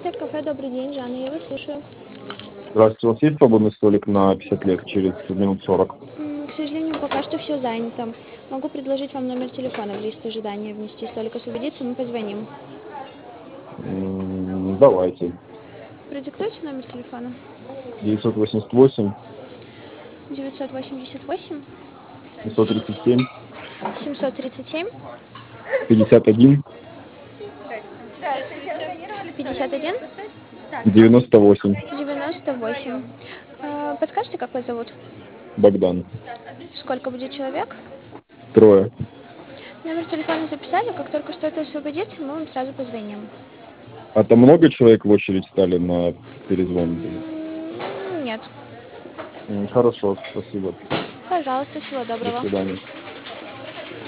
Интернет кафе, добрый день, Жанна, я вас слушаю. Здравствуйте, у вас есть свободный столик на 50 лет через минут 40? К сожалению, пока что все занято. Могу предложить вам номер телефона в лист ожидания внести. Столик освободится, мы позвоним. Давайте. Продиктуйте номер телефона. 988 988 737 737 51 51 98. 98. Подскажите, как вас зовут? Богдан. Сколько будет человек? Трое. Номер телефона записали. Как только что-то освободится, мы вам сразу позвоним. А там много человек в очередь стали на перезвон? Нет. Хорошо, спасибо. Пожалуйста, всего До доброго. свидания.